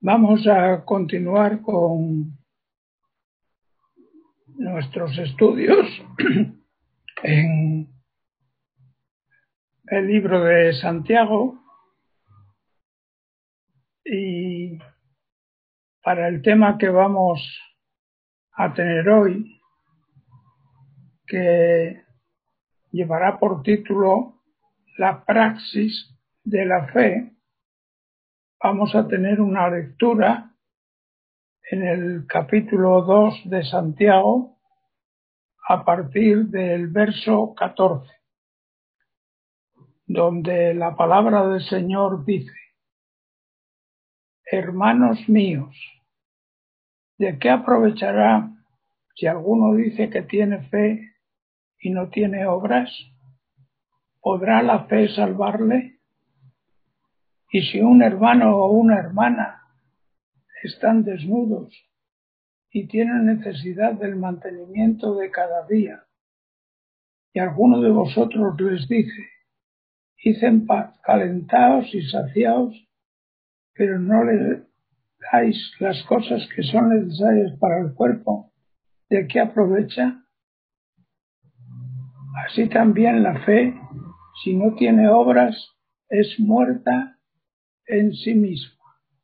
Vamos a continuar con nuestros estudios en el libro de Santiago y para el tema que vamos a tener hoy, que llevará por título La praxis de la fe, vamos a tener una lectura en el capítulo 2 de Santiago a partir del verso 14, donde la palabra del Señor dice: Hermanos míos, ¿de qué aprovechará si alguno dice que tiene fe y no tiene obras? ¿Podrá la fe salvarle? Y si un hermano o una hermana están desnudos y tienen necesidad del mantenimiento de cada día, y alguno de vosotros les dice: id en paz, calentaos y saciaos, pero no les dais las cosas que son necesarias para el cuerpo, ¿de qué aprovecha? Así también la fe, si no tiene obras, es muerta en sí misma.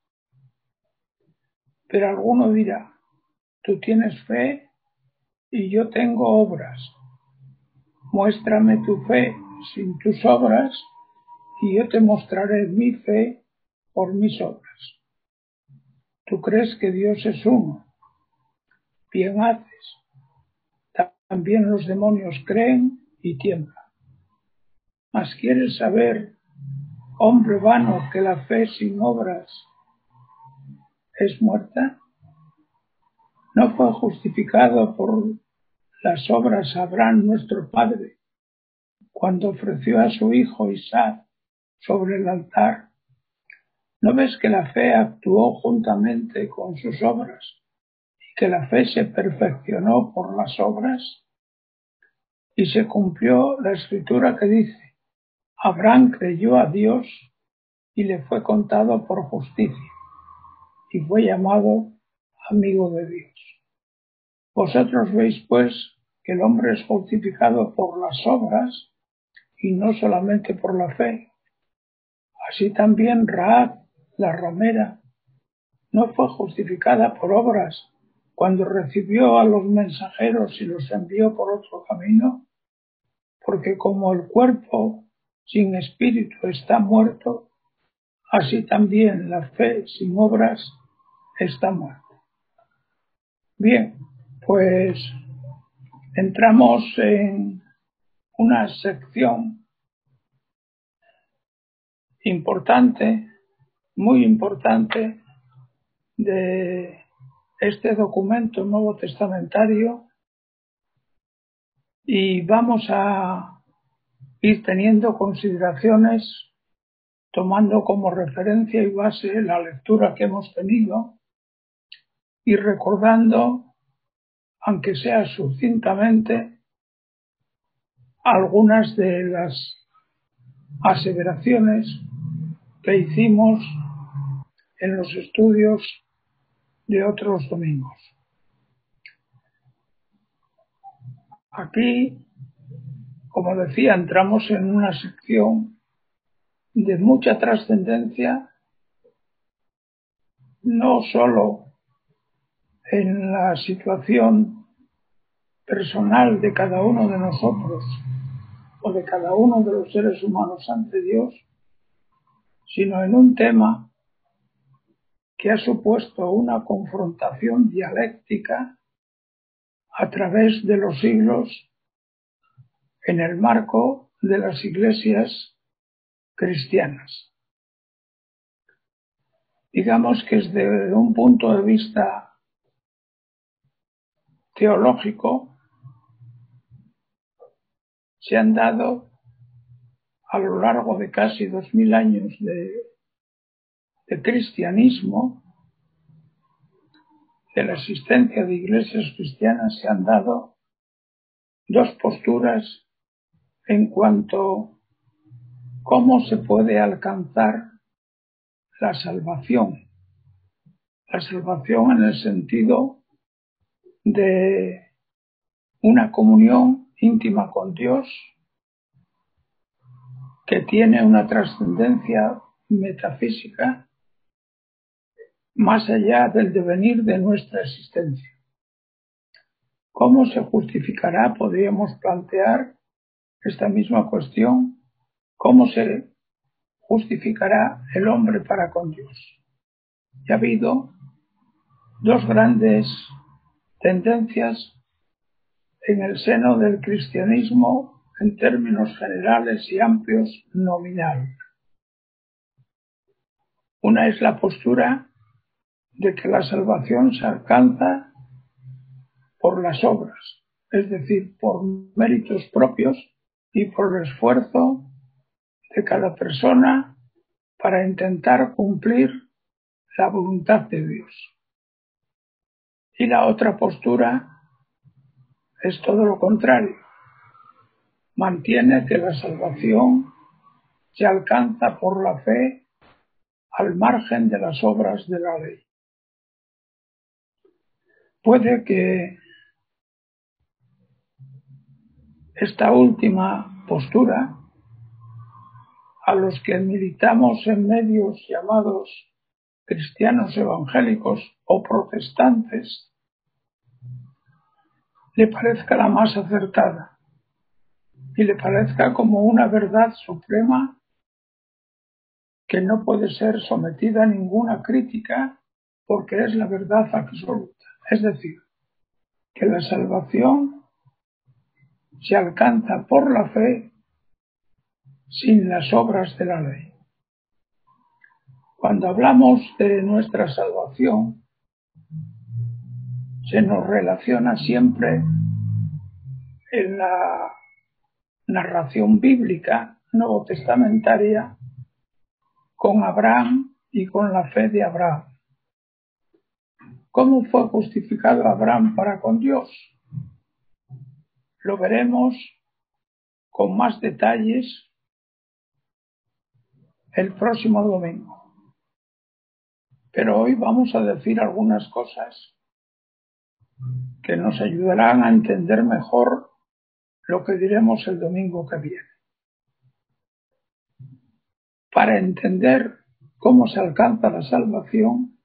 Pero alguno dirá: tú tienes fe y yo tengo obras. Muéstrame tu fe sin tus obras y yo te mostraré mi fe por mis obras. ¿Tú crees que Dios es uno? Bien haces. También los demonios creen y tiemblan. Mas ¿quieres saber, hombre vano, que la fe sin obras es muerta? ¿No fue justificado por las obras Abraham nuestro padre cuando ofreció a su hijo Isaac sobre el altar? ¿No ves que la fe actuó juntamente con sus obras y que la fe se perfeccionó por las obras? Y se cumplió la escritura que dice: Abraham creyó a Dios y le fue contado por justicia, y fue llamado amigo de Dios. Vosotros veis, pues, que el hombre es justificado por las obras y no solamente por la fe. Así también Rahab, la ramera, no fue justificada por obras cuando recibió a los mensajeros y los envió por otro camino, porque como el cuerpo sin espíritu está muerto, así también la fe sin obras está muerta. Bien, pues entramos en una sección importante, muy importante, de este documento nuevo testamentario, y vamos a ir teniendo consideraciones tomando como referencia y base la lectura que hemos tenido y recordando, aunque sea sucintamente, algunas de las aseveraciones que hicimos en los estudios de otros domingos. Aquí, como decía, entramos en una sección de mucha trascendencia, no solo en la situación personal de cada uno de nosotros o de cada uno de los seres humanos ante Dios, sino en un tema que ha supuesto una confrontación dialéctica a través de los siglos en el marco de las iglesias cristianas. Digamos que desde un punto de vista teológico se han dado a lo largo de casi 2000 años de cristianismo, de la existencia de iglesias cristianas, se han dado dos posturas en cuanto a cómo se puede alcanzar la salvación, La salvación en el sentido de una comunión íntima con Dios que tiene una trascendencia metafísica más allá del devenir de nuestra existencia. ¿Cómo se justificará? Podríamos plantear esta misma cuestión. ¿Cómo se justificará el hombre para con Dios? Y ha habido dos grandes tendencias en el seno del cristianismo en términos generales y amplios nominal. Una es la postura de que la salvación se alcanza por las obras, es decir, por méritos propios y por el esfuerzo de cada persona para intentar cumplir la voluntad de Dios. Y la otra postura es todo lo contrario. Mantiene que la salvación se alcanza por la fe al margen de las obras de la ley. Puede que esta última postura, a los que militamos en medios llamados cristianos evangélicos o protestantes, le parezca la más acertada y le parezca como una verdad suprema que no puede ser sometida a ninguna crítica porque es la verdad absoluta. Es decir, que la salvación se alcanza por la fe sin las obras de la ley. Cuando hablamos de nuestra salvación, se nos relaciona siempre en la narración bíblica nuevo testamentaria con Abraham y con la fe de Abraham. ¿Cómo fue justificado Abraham para con Dios? Lo veremos con más detalles el próximo domingo. Pero hoy vamos a decir algunas cosas que nos ayudarán a entender mejor lo que diremos el domingo que viene. Para entender cómo se alcanza la salvación,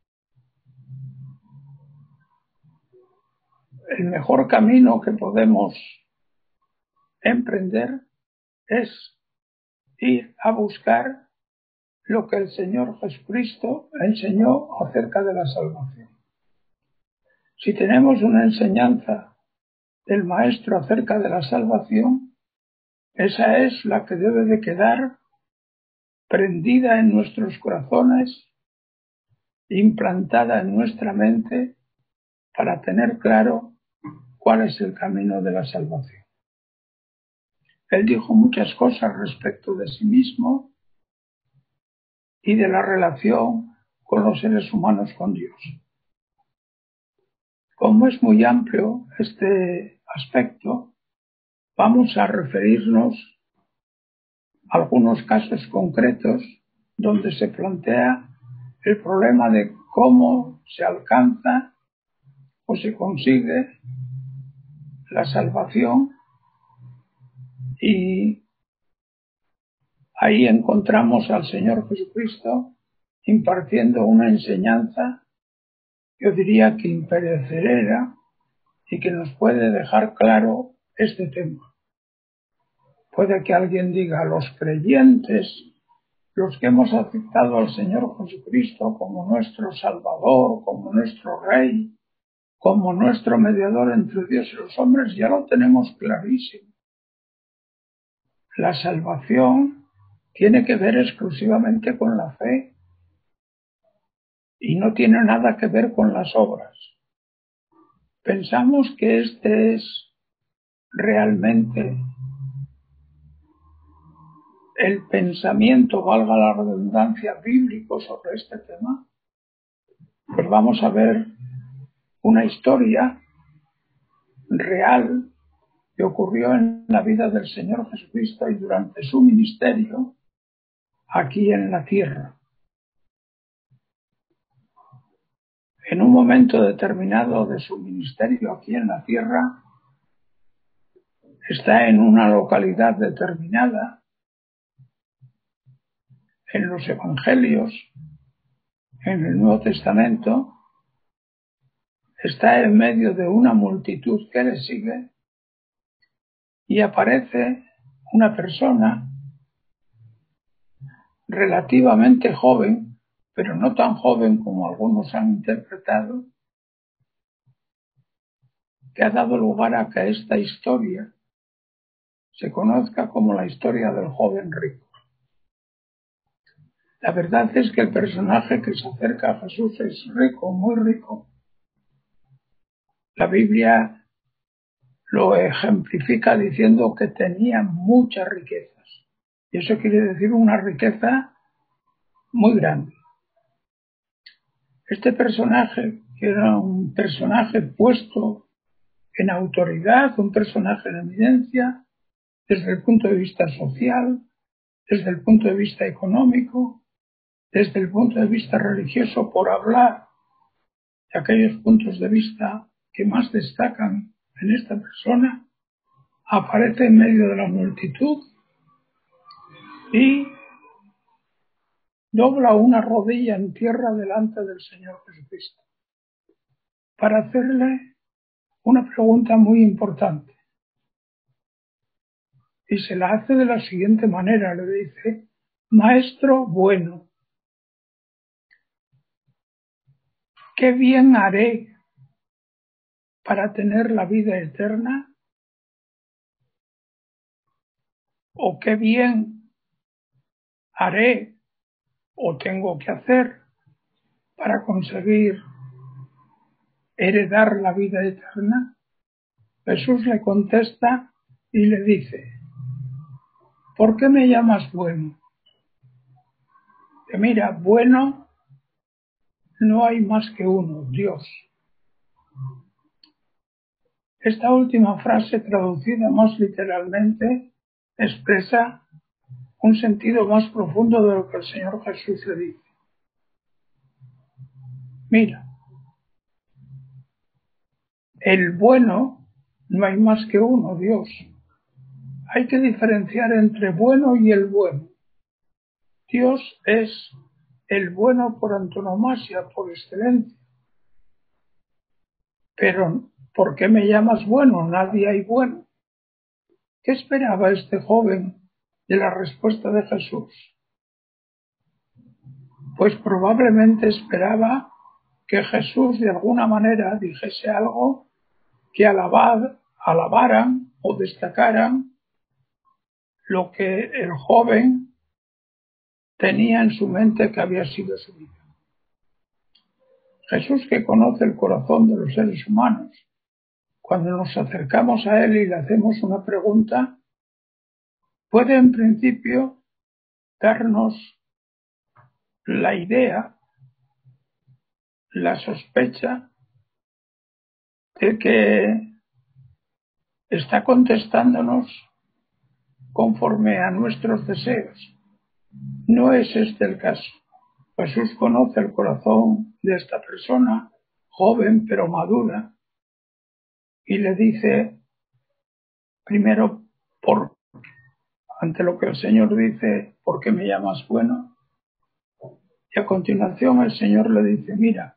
el mejor camino que podemos emprender es ir a buscar lo que el Señor Jesucristo enseñó acerca de la salvación. Si tenemos una enseñanza del Maestro acerca de la salvación, esa es la que debe de quedar prendida en nuestros corazones, implantada en nuestra mente, para tener claro cuál es el camino de la salvación. Él dijo muchas cosas respecto de sí mismo y de la relación con los seres humanos con Dios. Como es muy amplio este aspecto, vamos a referirnos a algunos casos concretos donde se plantea el problema de cómo se alcanza o se consigue la salvación, y ahí encontramos al Señor Jesucristo impartiendo una enseñanza, yo diría que imperecedera, y que nos puede dejar claro este tema. Puede que alguien diga, los creyentes, los que hemos aceptado al Señor Jesucristo como nuestro Salvador, como nuestro Rey, como nuestro mediador entre Dios y los hombres, ya lo tenemos clarísimo. La salvación tiene que ver exclusivamente con la fe y no tiene nada que ver con las obras. Pensamos que este es realmente el pensamiento, valga la redundancia, bíblico sobre este tema. Pues vamos a ver una historia real que ocurrió en la vida del Señor Jesucristo y durante su ministerio aquí en la tierra. en un momento determinado de su ministerio aquí en la tierra, está en una localidad determinada, en los Evangelios, en el Nuevo Testamento, está en medio de una multitud que le sigue y aparece una persona relativamente joven, pero no tan joven como algunos han interpretado, que ha dado lugar a que esta historia se conozca como la historia del joven rico. La verdad es que el personaje que se acerca a Jesús es rico, muy rico. La Biblia lo ejemplifica diciendo que tenía muchas riquezas. Y eso quiere decir una riqueza muy grande. Este personaje, que era un personaje puesto en autoridad, un personaje en eminencia, desde el punto de vista social, desde el punto de vista económico, desde el punto de vista religioso, por hablar de aquellos puntos de vista que más destacan en esta persona, aparece en medio de la multitud y dobla una rodilla en tierra delante del Señor Jesucristo para hacerle una pregunta muy importante. Y se la hace de la siguiente manera, le dice: Maestro bueno, ¿qué bien haré para tener la vida eterna? ¿O qué bien haré o tengo que hacer para conseguir heredar la vida eterna? Jesús le contesta y le dice: ¿por qué me llamas bueno? Que mira, bueno no hay más que uno, Dios. Esta última frase, traducida más literalmente, expresa un sentido más profundo de lo que el Señor Jesús le dice. Mira, el bueno no hay más que uno, Dios. Hay que diferenciar entre bueno y el bueno. Dios es el bueno por antonomasia, por excelencia. Pero, ¿por qué me llamas bueno? Nadie hay bueno. ¿Qué esperaba este joven de la respuesta de Jesús? Pues probablemente esperaba que Jesús de alguna manera dijese algo que alabaran o destacaran lo que el joven tenía en su mente que había sido su vida. Jesús, que conoce el corazón de los seres humanos, cuando nos acercamos a Él y le hacemos una pregunta, puede en principio darnos la idea, la sospecha de que está contestándonos conforme a nuestros deseos. No es este el caso. Jesús conoce el corazón de esta persona, joven pero madura, y le dice primero, ante lo que el Señor dice: ¿por qué me llamas bueno? Y a continuación el Señor le dice: mira,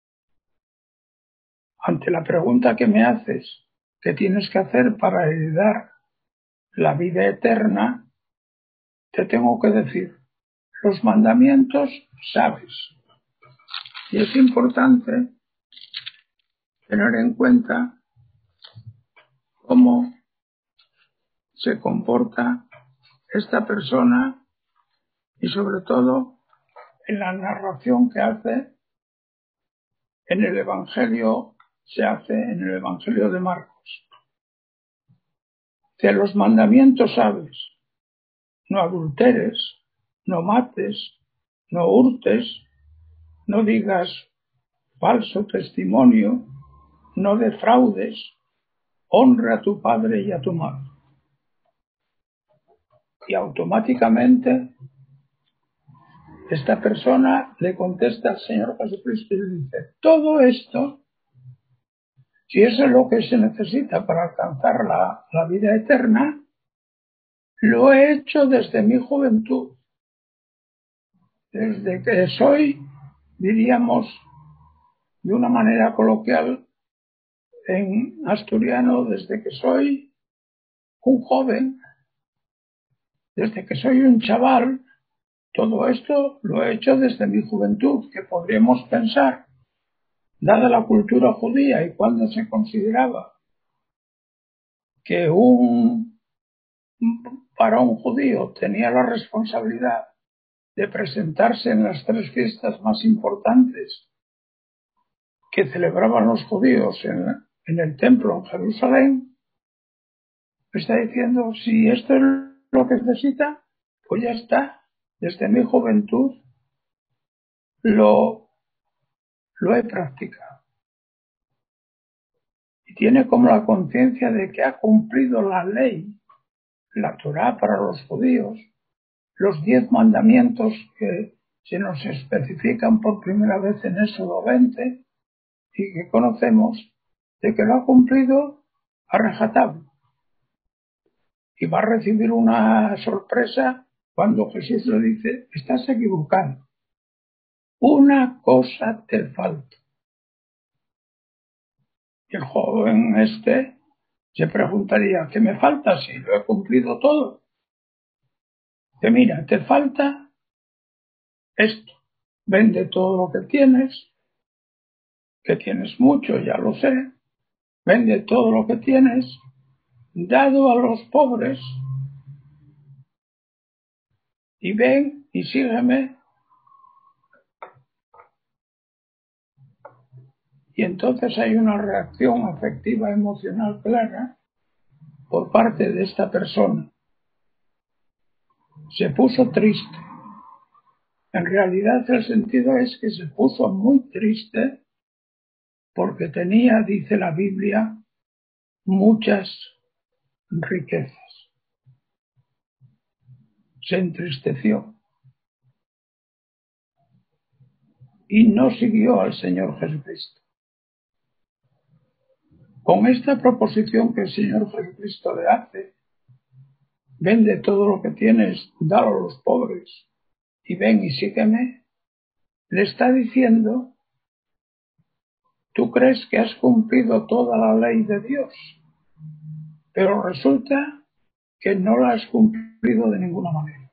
ante la pregunta que me haces, ¿qué tienes que hacer para heredar la vida eterna? Te tengo que decir, los mandamientos sabes. Y es importante tener en cuenta cómo se comporta esta persona y sobre todo en la narración que hace en el Evangelio, se hace en el Evangelio de Marcos. De los mandamientos sabes: no adulteres, no mates, no hurtes, no digas falso testimonio, no defraudes, honra a tu padre y a tu madre. Y automáticamente esta persona le contesta al Señor Jesucristo y le dice: todo esto, si eso es lo que se necesita para alcanzar la vida eterna, lo he hecho desde mi juventud, desde que soy, diríamos de una manera coloquial en asturiano, desde que soy un joven, desde que soy un chaval. Todo esto lo he hecho desde mi juventud, que podríamos pensar, dada la cultura judía y cuando se consideraba que un varón judío tenía la responsabilidad de presentarse en las 3 fiestas más importantes que celebraban los judíos en el templo en Jerusalén, me está diciendo: si esto es lo que necesita, pues ya está. Desde mi juventud lo he practicado. Y tiene como la conciencia de que ha cumplido la ley, la Torá para los judíos, los 10 mandamientos que se nos especifican por primera vez en Éxodo 20 y que conocemos, de que lo ha cumplido a rajatabla. Y va a recibir una sorpresa cuando Jesús le dice: estás equivocado, una cosa te falta. Y el joven se preguntaría: ¿qué me falta si lo he cumplido todo? Que mira, te falta esto: vende todo lo que tienes mucho, ya lo sé, vende todo lo que tienes, dado a los pobres, y ven y sígueme. Y entonces hay una reacción afectiva emocional clara por parte de esta persona. Se puso triste. En realidad el sentido es que se puso muy triste porque tenía, dice la Biblia, muchas riquezas. Se entristeció y no siguió al Señor Jesucristo. Con esta proposición que el Señor Jesucristo le hace: vende todo lo que tienes, dalo a los pobres y ven y sígueme, le está diciendo: tú crees que has cumplido toda la ley de Dios, pero resulta que no la has cumplido de ninguna manera.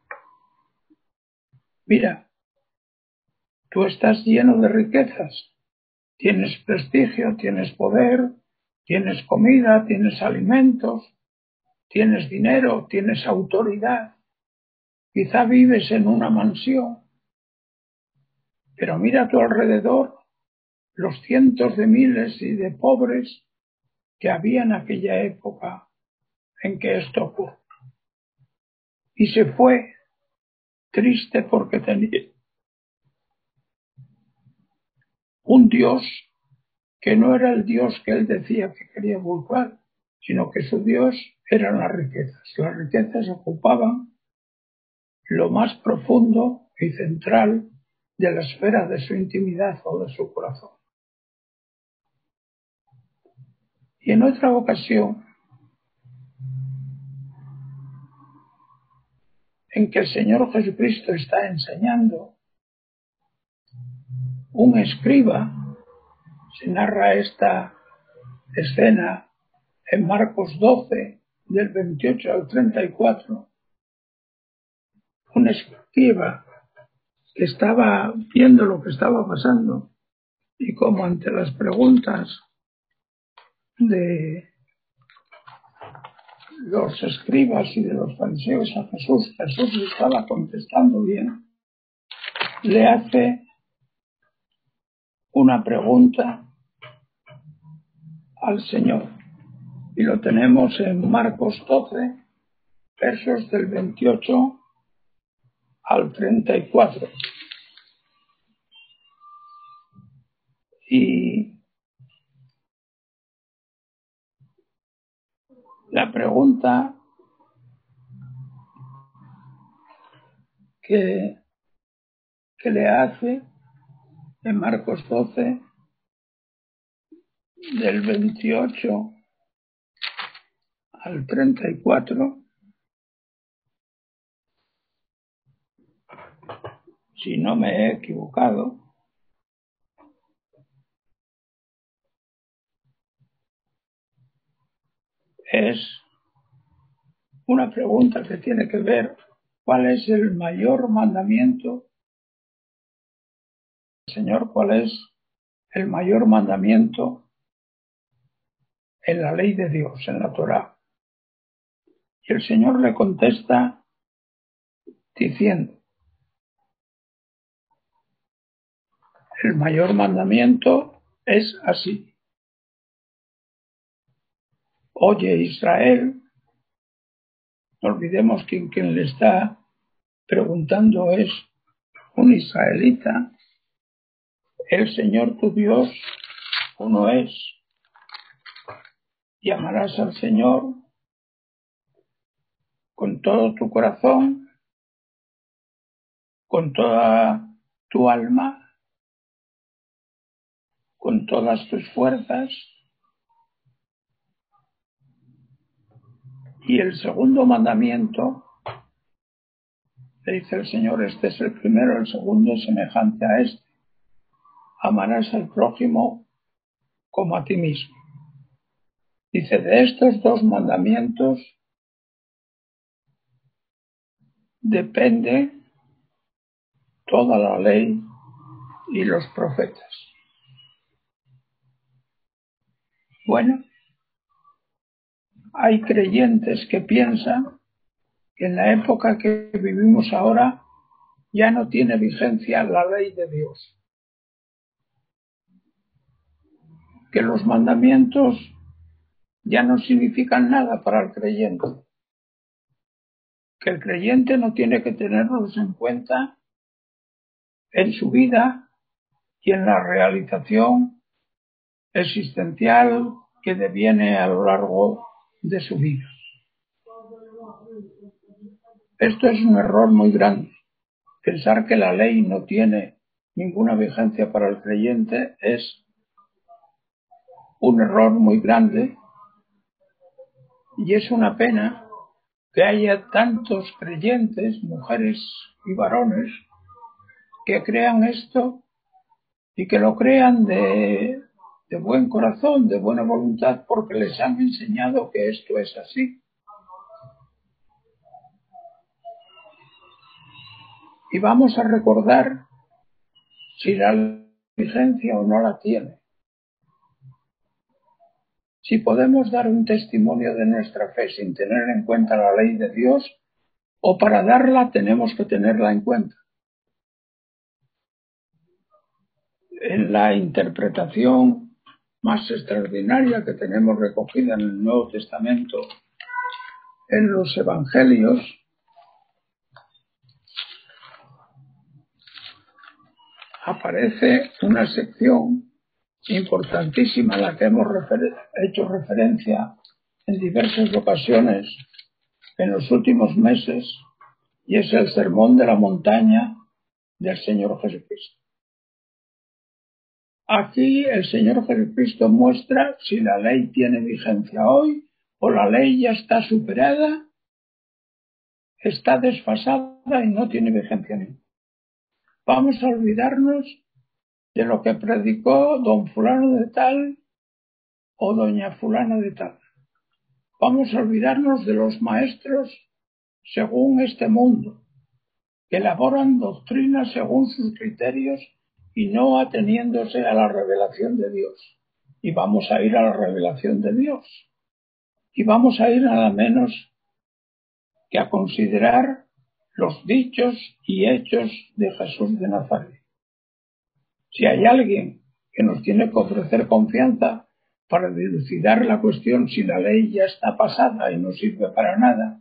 Mira, tú estás lleno de riquezas, tienes prestigio, tienes poder, tienes comida, tienes alimentos, tienes dinero, tienes autoridad, quizá vives en una mansión, pero mira a tu alrededor los cientos de miles y de pobres que había en aquella época en que esto ocurrió. Y se fue triste porque tenía un Dios que no era el Dios que él decía que quería buscar, sino que su Dios eran las riquezas. Las riquezas ocupaban lo más profundo y central de la esfera de su intimidad o de su corazón. Y en otra ocasión, en que el Señor Jesucristo está enseñando, un escriba, se narra esta escena en Marcos 12, del 28 al 34, un escriba que estaba viendo lo que estaba pasando y como ante las preguntas de los escribas y de los fariseos a Jesús, Jesús le estaba contestando bien, le hace una pregunta al Señor. Y lo tenemos en Marcos 12, versos del 28 al 34. Y la pregunta que que le hace en Marcos 12, del 28 al 34, si no me he equivocado, es una pregunta que tiene que ver cuál es el mayor mandamiento, Señor, cuál es el mayor mandamiento en la ley de Dios, en la Torá. Y el Señor le contesta diciendo, el mayor mandamiento es así. Oye, Israel, no olvidemos que quien le está preguntando es un israelita. El Señor tu Dios uno es. Y amarás al Señor con todo tu corazón, con toda tu alma, con todas tus fuerzas. Y el segundo mandamiento, le dice el Señor, este es el primero, el segundo es semejante a este. Amarás al prójimo como a ti mismo. Dice, de estos dos mandamientos depende toda la ley y los profetas. Bueno, hay creyentes que piensan que en la época que vivimos ahora ya no tiene vigencia la ley de Dios, que los mandamientos ya no significan nada para el creyente, que el creyente no tiene que tenerlos en cuenta en su vida y en la realización existencial que deviene a lo largo de su vida. Esto es un error muy grande. Pensar que la ley no tiene ninguna vigencia para el creyente es un error muy grande y es una pena que haya tantos creyentes, mujeres y varones, que crean esto y que lo crean de buen corazón, de buena voluntad, porque les han enseñado que esto es así. Y vamos a recordar si la vigencia o no la tiene. Si podemos dar un testimonio de nuestra fe sin tener en cuenta la ley de Dios, o para darla tenemos que tenerla en cuenta. En la interpretación más extraordinaria que tenemos recogida en el Nuevo Testamento, en los Evangelios, aparece una sección importantísima a la que hemos hecho referencia en diversas ocasiones en los últimos meses, y es el Sermón de la Montaña del Señor Jesucristo. Aquí el Señor Jesucristo muestra si la ley tiene vigencia hoy o la ley ya está superada, está desfasada y no tiene vigencia ninguna. Vamos a olvidarnos de lo que predicó don fulano de tal o doña fulana de tal. Vamos a olvidarnos de los maestros según este mundo, que elaboran doctrinas según sus criterios y no ateniéndose a la revelación de Dios. Y vamos a ir a la revelación de Dios. Y vamos a ir nada menos que a considerar los dichos y hechos de Jesús de Nazaret. Si hay alguien que nos tiene que ofrecer confianza para dilucidar la cuestión si la ley ya está pasada y no sirve para nada,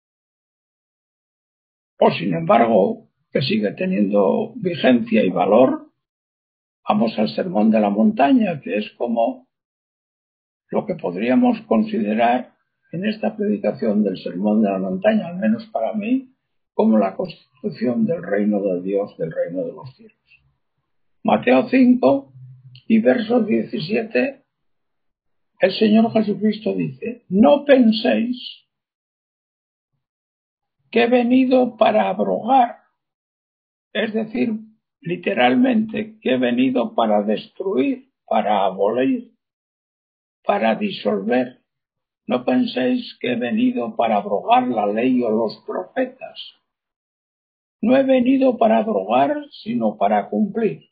o sin embargo que sigue teniendo vigencia y valor, vamos al Sermón de la Montaña, que es como lo que podríamos considerar en esta predicación del Sermón de la Montaña, al menos para mí, como la constitución del reino de Dios, del reino de los cielos. Mateo 5 y verso 17, el Señor Jesucristo dice: no penséis que he venido para abrogar, es decir, literalmente, que he venido para destruir, para abolir, para disolver. No penséis que he venido para abrogar la ley o los profetas. No he venido para abrogar, sino para cumplir.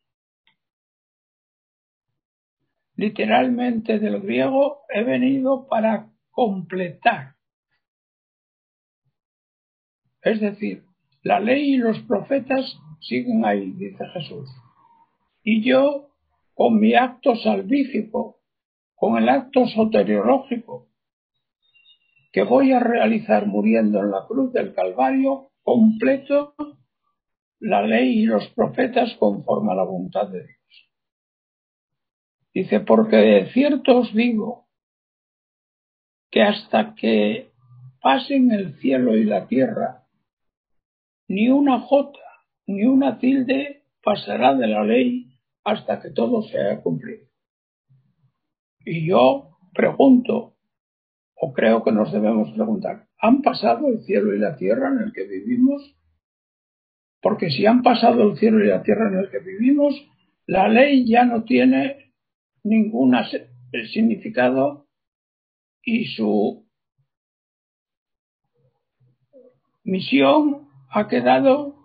Literalmente del griego, he venido para completar. Es decir, la ley y los profetas siguen ahí, dice Jesús. Y yo, con mi acto salvífico, con el acto soteriológico que voy a realizar muriendo en la cruz del Calvario, completo la ley y los profetas conforme a la voluntad de Dios. Dice: porque de cierto os digo que hasta que pasen el cielo y la tierra, ni una jota ni una tilde pasará de la ley hasta que todo se haya cumplido. Y yo pregunto, o creo que nos debemos preguntar: ¿han pasado el cielo y la tierra en el que vivimos? Porque si han pasado el cielo y la tierra en el que vivimos, la ley ya no tiene ningún significado y su misión ha quedado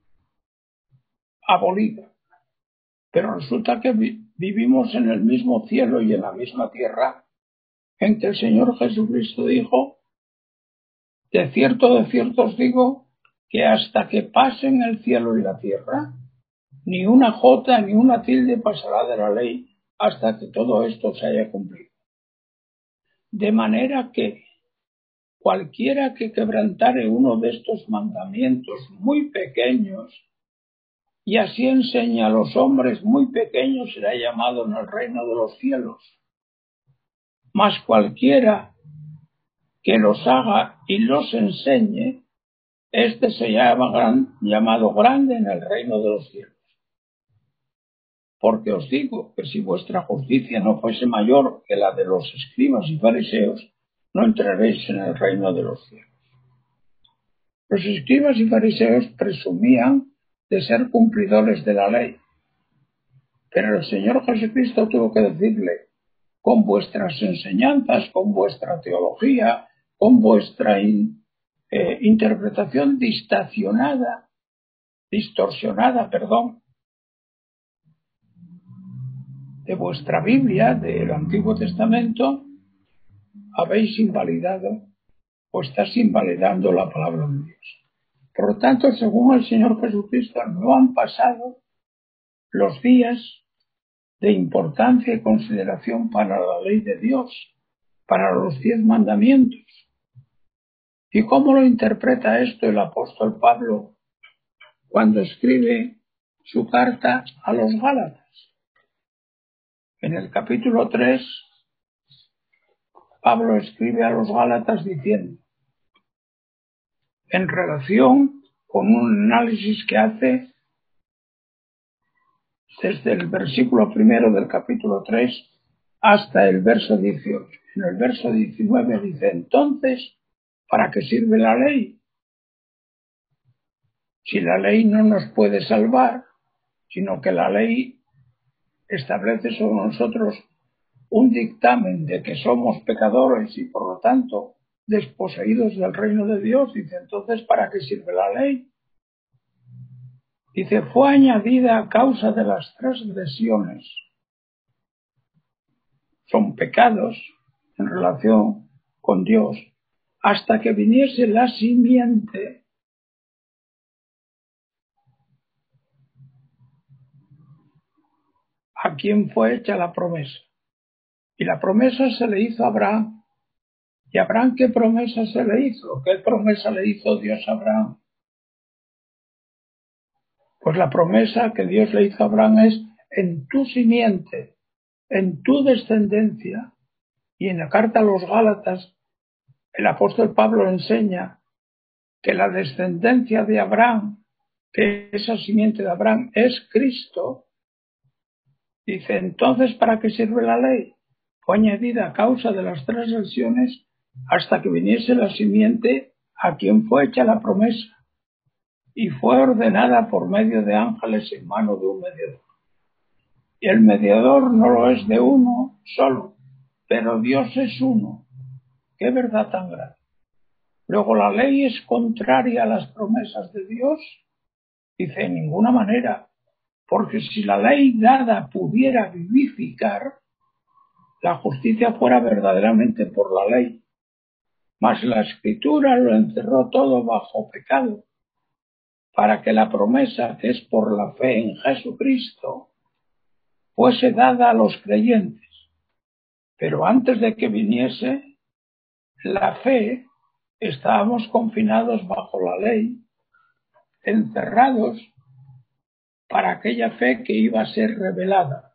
abolida. Pero resulta que vivimos en el mismo cielo y en la misma tierra en que el Señor Jesucristo dijo: de cierto os digo que hasta que pasen el cielo y la tierra, ni una jota ni una tilde pasará de la ley hasta que todo esto se haya cumplido. De manera que cualquiera que quebrantare uno de estos mandamientos muy pequeños y así enseña a los hombres muy pequeños, será llamado en el reino de los cielos. Mas cualquiera que los haga y los enseñe, este se llama llamado grande en el reino de los cielos. Porque os digo que si vuestra justicia no fuese mayor que la de los escribas y fariseos, no entraréis en el reino de los cielos. Los escribas y fariseos presumían de ser cumplidores de la ley, pero el Señor Jesucristo tuvo que decirle: con vuestras enseñanzas, con vuestra teología, con vuestra interpretación distorsionada, de vuestra Biblia, del Antiguo Testamento, habéis invalidado o estás invalidando la palabra de Dios. Por lo tanto, según el Señor Jesucristo, no han pasado los días de importancia y consideración para la ley de Dios, para los 10 mandamientos. ¿Y cómo lo interpreta esto el apóstol Pablo cuando escribe su carta a los Gálatas? En el capítulo 3, Pablo escribe a los Gálatas diciendo, en relación con un análisis que hace desde el versículo 1 del capítulo 3 hasta el verso 18. En el verso 19 dice: entonces, ¿para qué sirve la ley? Si la ley no nos puede salvar, sino que la ley establece sobre nosotros un dictamen de que somos pecadores y por lo tanto desposeídos del reino de Dios. Dice: entonces, ¿para qué sirve la ley? Dice: fue añadida a causa de las transgresiones. Son pecados en relación con Dios, hasta que viniese la simiente a quien fue hecha la promesa. Y la promesa se le hizo a Abraham. ¿Y a Abraham qué promesa se le hizo? ¿Qué promesa le hizo Dios a Abraham? Pues la promesa que Dios le hizo a Abraham es: en tu simiente, en tu descendencia. Y en la carta a los Gálatas, el apóstol Pablo enseña que la descendencia de Abraham, que esa simiente de Abraham es Cristo, dice, entonces, ¿para qué sirve la ley? Fue añadida a causa de las transgresiones hasta que viniese la simiente a quien fue hecha la promesa, y fue ordenada por medio de ángeles en mano de un mediador. Y el mediador no lo es de uno solo, pero Dios es uno. ¡Qué verdad tan grande! Luego, ¿la ley es contraria a las promesas de Dios? Dice, en ninguna manera, porque si la ley dada pudiera vivificar, la justicia fuera verdaderamente por la ley. Mas la Escritura lo encerró todo bajo pecado, para que la promesa, que es por la fe en Jesucristo, fuese dada a los creyentes. Pero antes de que viniese la fe, estábamos confinados bajo la ley, encerrados para aquella fe que iba a ser revelada.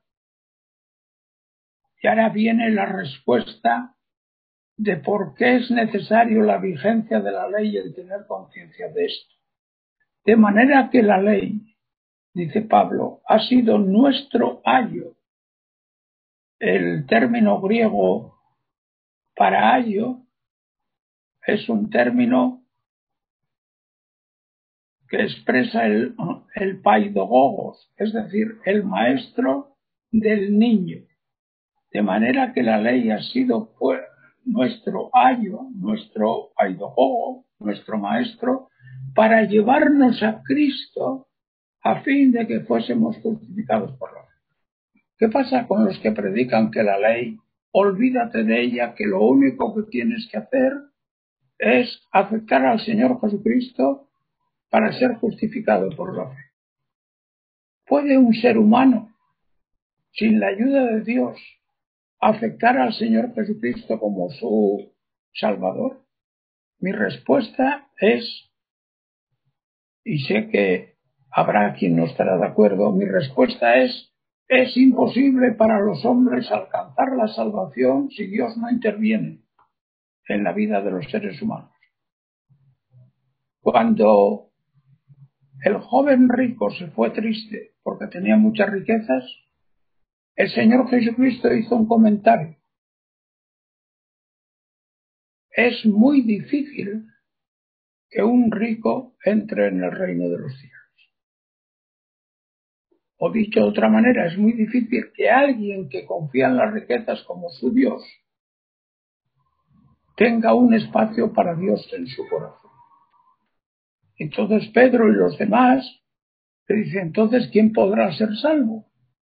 Y ahora viene la respuesta de por qué es necesario la vigencia de la ley y el tener conciencia de esto. De manera que la ley, dice Pablo, ha sido nuestro ayo. El término griego para ayo es un término que expresa el paidogogos, es decir, el maestro del niño. De manera que la ley ha sido nuestro ayo, nuestro paidogogo, nuestro maestro, para llevarnos a Cristo a fin de que fuésemos justificados por la fe. ¿Qué pasa con los que predican que la ley, olvídate de ella, que lo único que tienes que hacer es aceptar al Señor Jesucristo para ser justificado por la fe? ¿Puede un ser humano, sin la ayuda de Dios, aceptar al Señor Jesucristo como su Salvador? Mi respuesta es, y sé que habrá quien no estará de acuerdo, mi respuesta es imposible para los hombres alcanzar la salvación si Dios no interviene en la vida de los seres humanos. Cuando el joven rico se fue triste porque tenía muchas riquezas, el Señor Jesucristo hizo un comentario. Es muy difícil que un rico entre en el reino de los cielos. O dicho de otra manera, es muy difícil que alguien que confía en las riquezas como su Dios tenga un espacio para Dios en su corazón. Entonces Pedro y los demás le dicen, entonces, ¿quién podrá ser salvo?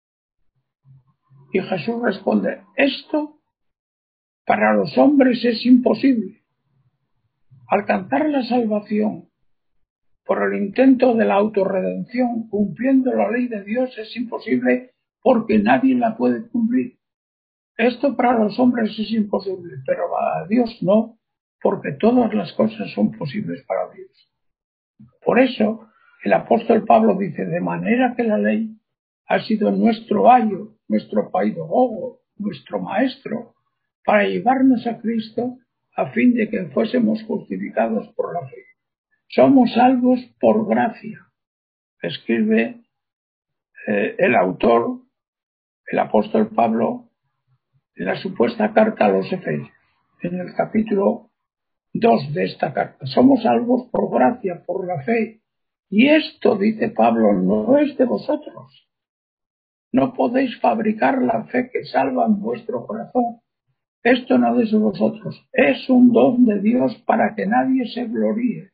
Y Jesús responde, esto para los hombres es imposible. Alcanzar la salvación por el intento de la autorredención cumpliendo la ley de Dios es imposible porque nadie la puede cumplir. Esto para los hombres es imposible, pero para Dios no, porque todas las cosas son posibles para Dios. Por eso el apóstol Pablo dice, de manera que la ley ha sido nuestro ayo, nuestro paidogogo, nuestro maestro, para llevarnos a Cristo a fin de que fuésemos justificados por la fe. Somos salvos por gracia, escribe el autor, el apóstol Pablo, en la supuesta carta a los Efesios, en el capítulo 2 de esta carta. Somos salvos por gracia, por la fe. Y esto, dice Pablo, no es de vosotros. No podéis fabricar la fe que salva en vuestro corazón. Esto no es de vosotros. Es un don de Dios para que nadie se gloríe.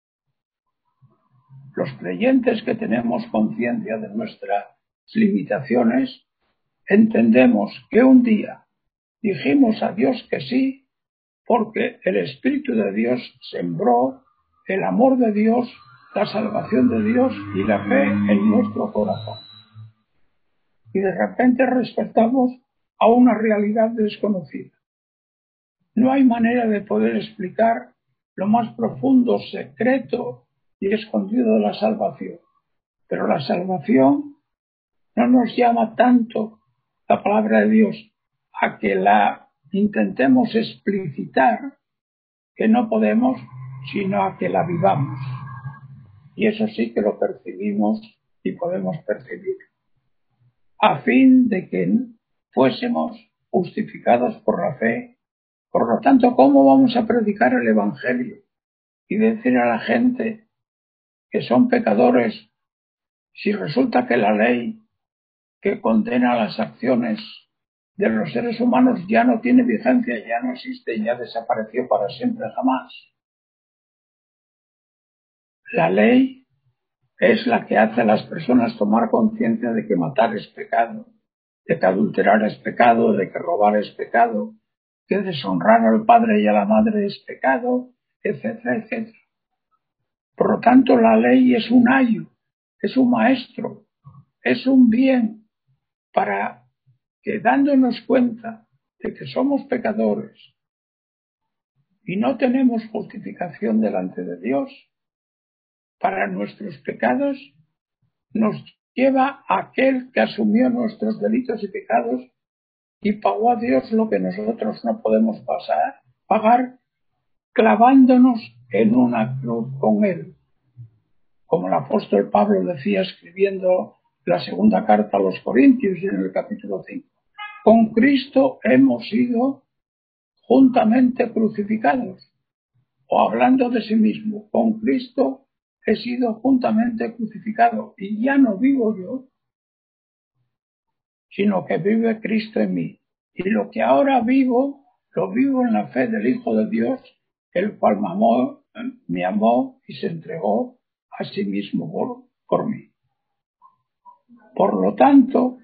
Los creyentes que tenemos conciencia de nuestras limitaciones, entendemos que un día dijimos a Dios que sí, porque el Espíritu de Dios sembró el amor de Dios, la salvación de Dios y la fe en nuestro corazón. Y de repente despertamos a una realidad desconocida. No hay manera de poder explicar lo más profundo, secreto y escondido de la salvación. Pero la salvación no nos llama tanto la palabra de Dios a que la intentemos explicitar, que no podemos, sino a que la vivamos. Y eso sí que lo percibimos y podemos percibir, a fin de que fuésemos justificados por la fe. Por lo tanto, ¿cómo vamos a predicar el Evangelio y decir a la gente que son pecadores si resulta que la ley que condena las acciones de los seres humanos ya no tiene vigencia, ya no existe, ya desapareció para siempre jamás? La ley es la que hace a las personas tomar conciencia de que matar es pecado, de que adulterar es pecado, de que robar es pecado, que deshonrar al padre y a la madre es pecado, etcétera, etcétera. Por lo tanto, la ley es un ayo, es un maestro, es un bien para que, dándonos cuenta de que somos pecadores y no tenemos justificación delante de Dios para nuestros pecados, nos lleva a aquel que asumió nuestros delitos y pecados y pagó a Dios lo que nosotros no podemos pagar, clavándonos en una cruz con él. Como el apóstol Pablo decía escribiendo la segunda carta a los Corintios en el capítulo 5. Con Cristo hemos sido juntamente crucificados. O hablando de sí mismo, con Cristo he sido juntamente crucificado y ya no vivo yo, sino que vive Cristo en mí. Y lo que ahora vivo, lo vivo en la fe del Hijo de Dios, el cual me amó y se entregó a sí mismo por mí. Por lo tanto,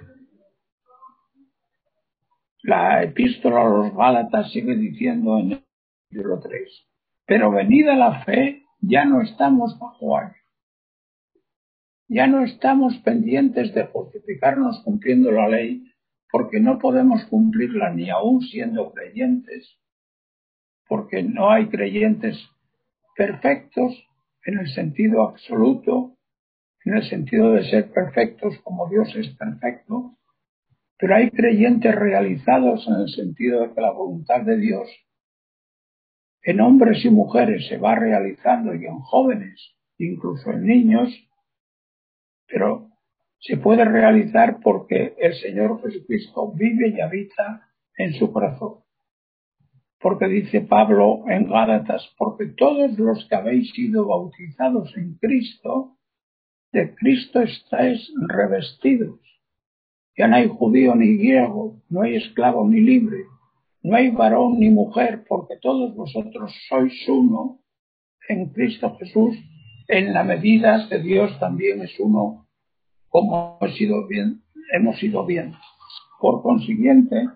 la epístola a los Gálatas sigue diciendo en el capítulo 3, pero venida la fe, ya no estamos bajo ayo. Ya no estamos pendientes de justificarnos cumpliendo la ley, porque no podemos cumplirla ni aún siendo creyentes, porque no hay creyentes perfectos en el sentido absoluto, en el sentido de ser perfectos como Dios es perfecto, pero hay creyentes realizados en el sentido de que la voluntad de Dios en hombres y mujeres se va realizando y en jóvenes, incluso en niños, pero se puede realizar porque el Señor Jesucristo vive y habita en su corazón. Porque dice Pablo en Gálatas, porque todos los que habéis sido bautizados en Cristo, de Cristo estáis revestidos. Ya no hay judío ni griego, no hay esclavo ni libre, no hay varón ni mujer, porque todos vosotros sois uno en Cristo Jesús, en la medida que Dios también es uno, como hemos sido bien. Por consiguiente,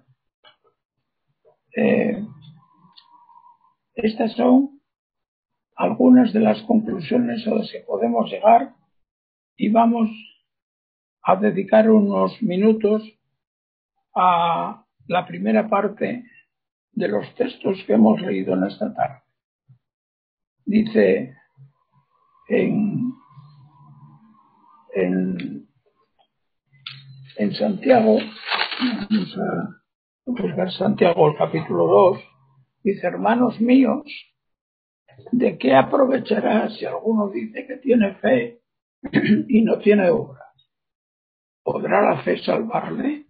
estas son algunas de las conclusiones a las que podemos llegar y vamos a dedicar unos minutos a la primera parte de los textos que hemos leído en esta tarde. Dice en Santiago, vamos a buscar Santiago el capítulo 2, dice, hermanos míos, ¿de qué aprovechará si alguno dice que tiene fe y no tiene obras? ¿Podrá la fe salvarle?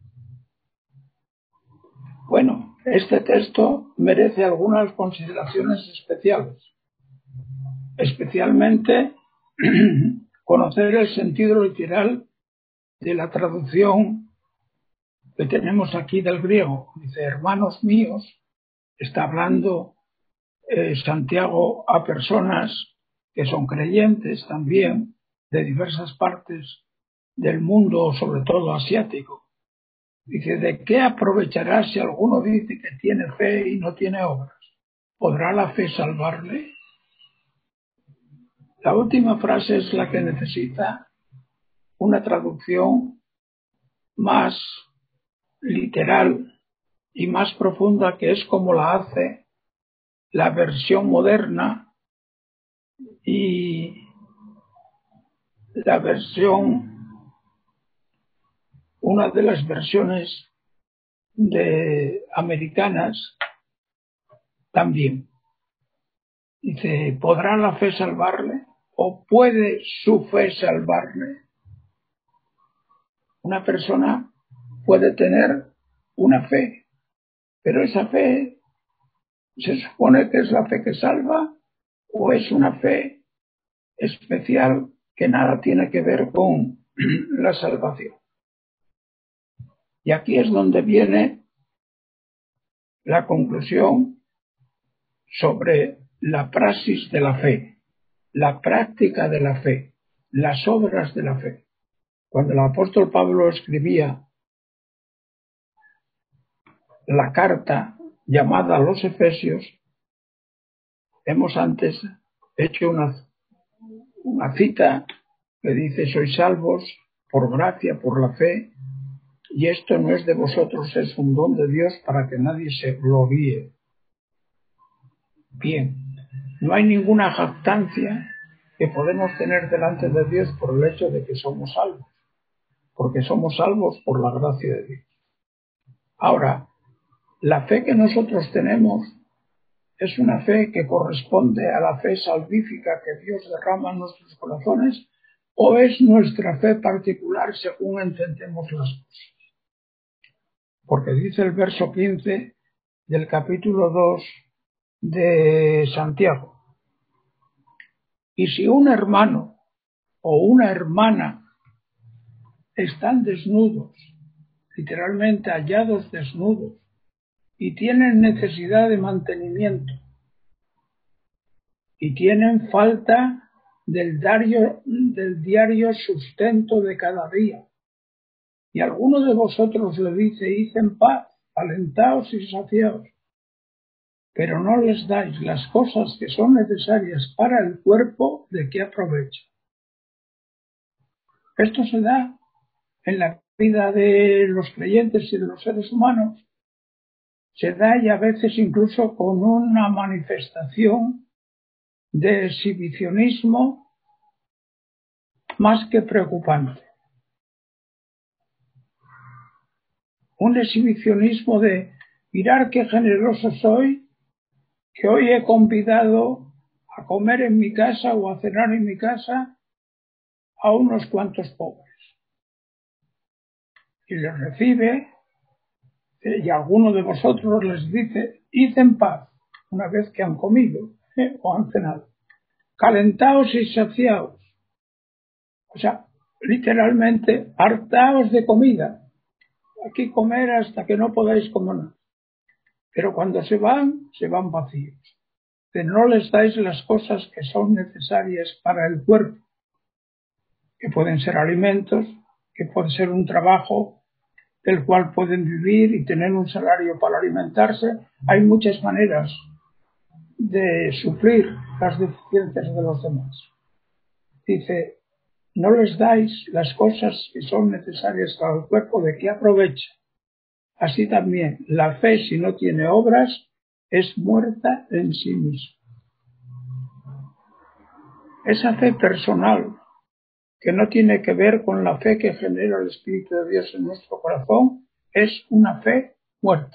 Bueno, este texto merece algunas consideraciones especiales, especialmente conocer el sentido literal de la traducción que tenemos aquí del griego. Dice, hermanos míos, está hablando Santiago a personas que son creyentes también de diversas partes del mundo, sobre todo asiático. Dice, ¿de qué aprovechará si alguno dice que tiene fe y no tiene obras? ¿Podrá la fe salvarle? La última frase es la que necesita una traducción más literal y más profunda, que es como la hace la versión moderna y la versión, una de las versiones de americanas también. Dice, ¿podrá la fe salvarle? ¿O puede su fe salvarle? Una persona puede tener una fe, pero esa fe se supone que es la fe que salva o es una fe especial que nada tiene que ver con la salvación. Y aquí es donde viene la conclusión sobre la praxis de la fe, la práctica de la fe, las obras de la fe. Cuando el apóstol Pablo escribía la carta llamada a los Efesios, hemos antes hecho una cita que dice: sois salvos por gracia, por la fe, y esto no es de vosotros, es un don de Dios para que nadie se gloríe. Bien, no hay ninguna jactancia que podemos tener delante de Dios por el hecho de que somos salvos, porque somos salvos por la gracia de Dios. Ahora, la fe que nosotros tenemos es una fe que corresponde a la fe salvífica que Dios derrama en nuestros corazones, o es nuestra fe particular según entendemos las cosas. Porque dice el verso 15 del capítulo 2 de Santiago: y si un hermano o una hermana están desnudos, literalmente hallados desnudos, y tienen necesidad de mantenimiento, y tienen falta del diario sustento de cada día, y alguno de vosotros le dice: id en paz, alentaos y saciaos, pero no les dais las cosas que son necesarias para el cuerpo, ¿de qué aprovecha? Esto se da en la vida de los creyentes y de los seres humanos, se da, y a veces incluso con una manifestación de exhibicionismo más que preocupante. Un exhibicionismo de: mirar qué generoso soy, que hoy he convidado a comer en mi casa o a cenar en mi casa a unos cuantos pobres. Y les recibe, y alguno de vosotros les dice: id en paz, una vez que han comido o han cenado. Calentaos y saciaos. O sea, literalmente, hartaos de comida. Aquí comer hasta que no podáis comer. Pero cuando se van vacíos. Que no les dais las cosas que son necesarias para el cuerpo, que pueden ser alimentos, que puede ser un trabajo del cual pueden vivir y tener un salario para alimentarse. Hay muchas maneras de suplir las deficiencias de los demás. Dice: no les dais las cosas que son necesarias para el cuerpo, ¿de qué aprovecha? Así también, la fe, si no tiene obras, es muerta en sí misma. Esa fe personal, que no tiene que ver con la fe que genera el Espíritu de Dios en nuestro corazón, es una fe muerta.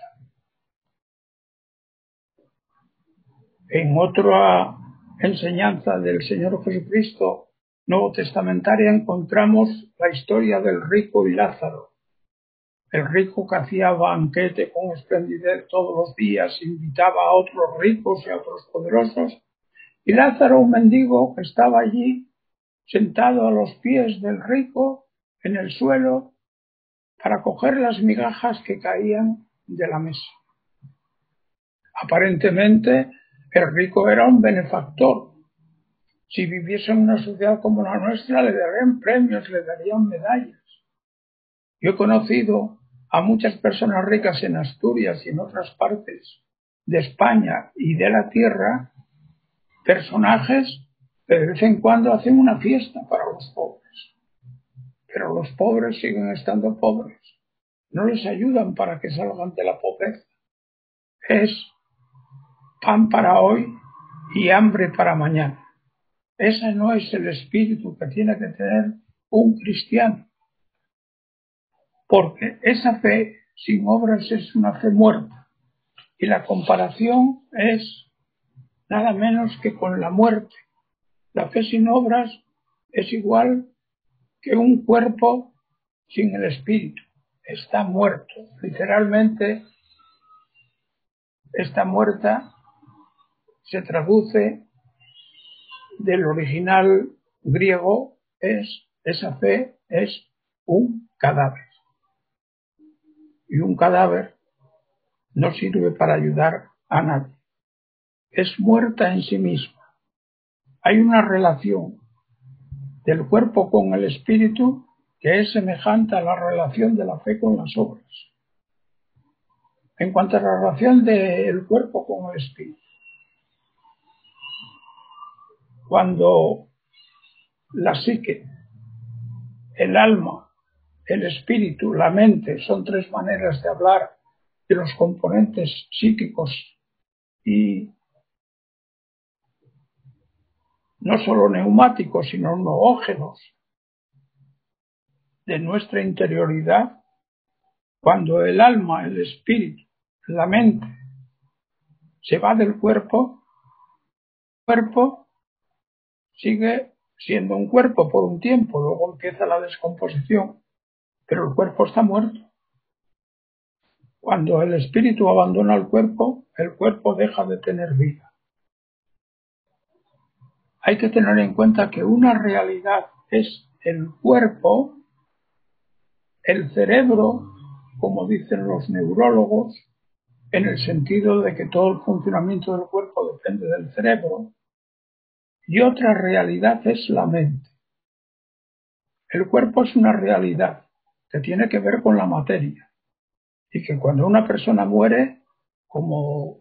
En otra enseñanza del Señor Jesucristo nuevo testamentaria encontramos la historia del rico y Lázaro. El rico que hacía banquete con esplendidez todos los días, invitaba a otros ricos y a otros poderosos, y Lázaro, un mendigo, que estaba allí sentado a los pies del rico en el suelo para coger las migajas que caían de la mesa. Aparentemente el rico era un benefactor. Si viviese en una sociedad como la nuestra, le darían premios, le darían medallas. Yo he conocido a muchas personas ricas en Asturias y en otras partes de España y de la tierra, personajes que de vez en cuando hacen una fiesta para los pobres. Pero los pobres siguen estando pobres. No les ayudan para que salgan de la pobreza. Es pan para hoy y hambre para mañana. Ese no es el espíritu que tiene que tener un cristiano. Porque esa fe sin obras es una fe muerta. Y la comparación es nada menos que con la muerte. La fe sin obras es igual que un cuerpo sin el espíritu. Está muerto. Literalmente, está muerta se traduce del original griego, esa fe es un cadáver. Y un cadáver no sirve para ayudar a nadie. Es muerta en sí misma. Hay una relación del cuerpo con el espíritu que es semejante a la relación de la fe con las obras. En cuanto a la relación del cuerpo con el espíritu, cuando la psique, el alma, el espíritu, la mente, son tres maneras de hablar de los componentes psíquicos y no solo neumáticos, sino noógenos de nuestra interioridad, cuando el alma, el espíritu, la mente se va del cuerpo, el cuerpo sigue siendo un cuerpo por un tiempo, luego empieza la descomposición, pero el cuerpo está muerto. Cuando el espíritu abandona el cuerpo deja de tener vida. Hay que tener en cuenta que una realidad es el cuerpo, el cerebro, como dicen los neurólogos, en el sentido de que todo el funcionamiento del cuerpo depende del cerebro, y otra realidad es la mente. El cuerpo es una realidad que tiene que ver con la materia, y que cuando una persona muere, como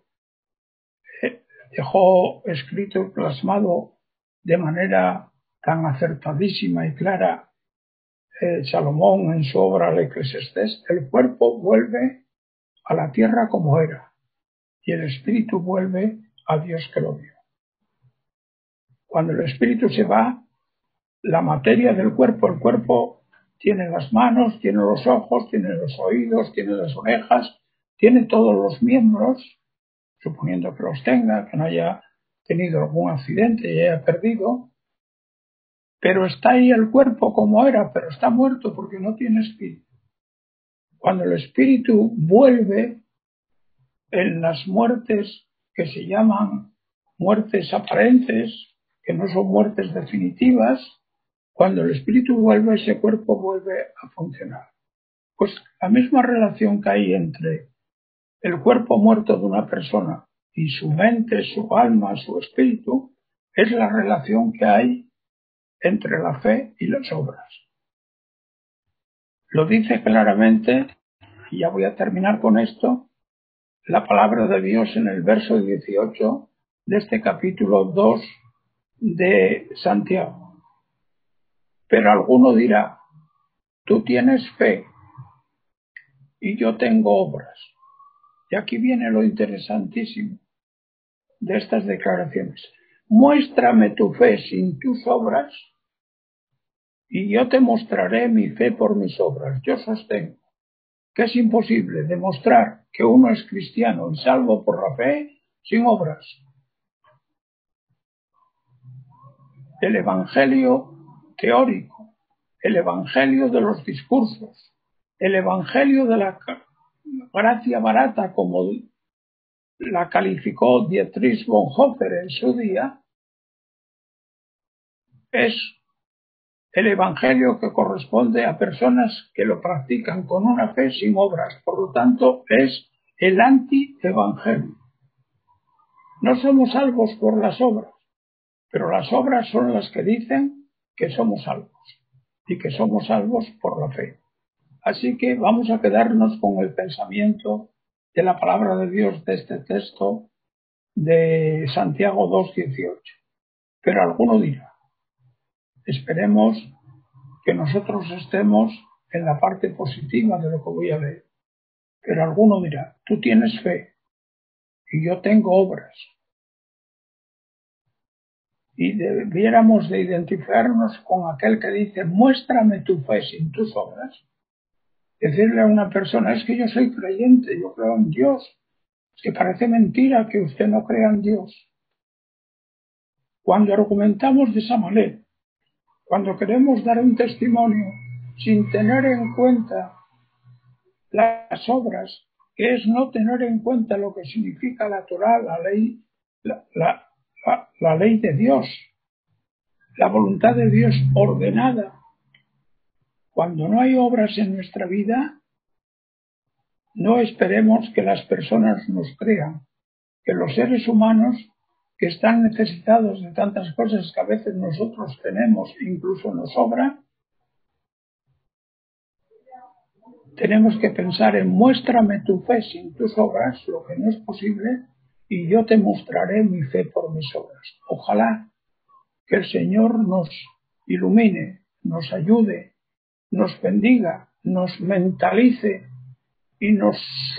dejó escrito y plasmado de manera tan acertadísima y clara Salomón en su obra El Eclesiastés, el cuerpo vuelve a la tierra como era y el espíritu vuelve a Dios que lo vio. Cuando el espíritu se va, la materia del cuerpo, el cuerpo tiene las manos, tiene los ojos, tiene los oídos, tiene las orejas, tiene todos los miembros, suponiendo que los tenga, que no haya tenido algún accidente y haya perdido, pero está ahí el cuerpo como era, pero está muerto porque no tiene espíritu. Cuando el espíritu vuelve en las muertes que se llaman muertes aparentes, que no son muertes definitivas, cuando el espíritu vuelve, ese cuerpo vuelve a funcionar. Pues la misma relación que hay entre el cuerpo muerto de una persona y su mente, su alma, su espíritu, es la relación que hay entre la fe y las obras. Lo dice claramente, y ya voy a terminar con esto, la palabra de Dios en el verso 18 de este capítulo 2 de Santiago. Pero alguno dirá, tú tienes fe y yo tengo obras. Y aquí viene lo interesantísimo de estas declaraciones. Muéstrame tu fe sin tus obras y yo te mostraré mi fe por mis obras. Yo sostengo que es imposible demostrar que uno es cristiano y salvo por la fe sin obras. El evangelio teórico, el evangelio de los discursos, el evangelio de la gracia barata, como la calificó Dietrich Bonhoeffer en su día, es el evangelio que corresponde a personas que lo practican con una fe sin obras. Por lo tanto, es el anti-evangelio. No somos salvos por las obras, pero las obras son las que dicen que somos salvos y que somos salvos por la fe. Así que vamos a quedarnos con el pensamiento de la palabra de Dios de este texto de Santiago 2:18. Pero alguno dirá, esperemos que nosotros estemos en la parte positiva de lo que voy a leer. Pero alguno dirá, tú tienes fe y yo tengo obras. Y debiéramos de identificarnos con aquel que dice, muéstrame tu fe sin tus obras. Decirle a una persona, es que yo soy creyente, yo creo en Dios. Es que parece mentira que usted no crea en Dios. Cuando argumentamos de esa manera, cuando queremos dar un testimonio sin tener en cuenta las obras, que es no tener en cuenta lo que significa la Torá, la ley, la ley de Dios, la voluntad de Dios ordenada. Cuando no hay obras en nuestra vida, no esperemos que las personas nos crean, que los seres humanos que están necesitados de tantas cosas que a veces nosotros tenemos, incluso nos sobra, tenemos que pensar en muéstrame tu fe sin tus obras, lo que no es posible, y yo te mostraré mi fe por mis obras. Ojalá que el Señor nos ilumine, nos ayude, nos bendiga, nos mentalice y nos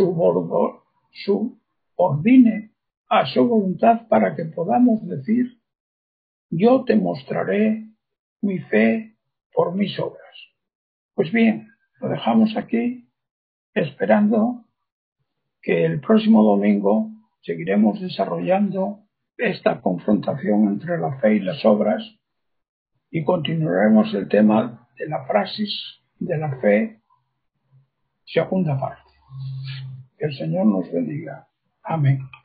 subordine a su voluntad para que podamos decir, yo te mostraré mi fe por mis obras. Pues bien, lo dejamos aquí, esperando que el próximo domingo seguiremos desarrollando esta confrontación entre la fe y las obras y continuaremos el tema de la praxis de la fe, segunda parte. Que el Señor nos bendiga. Amén.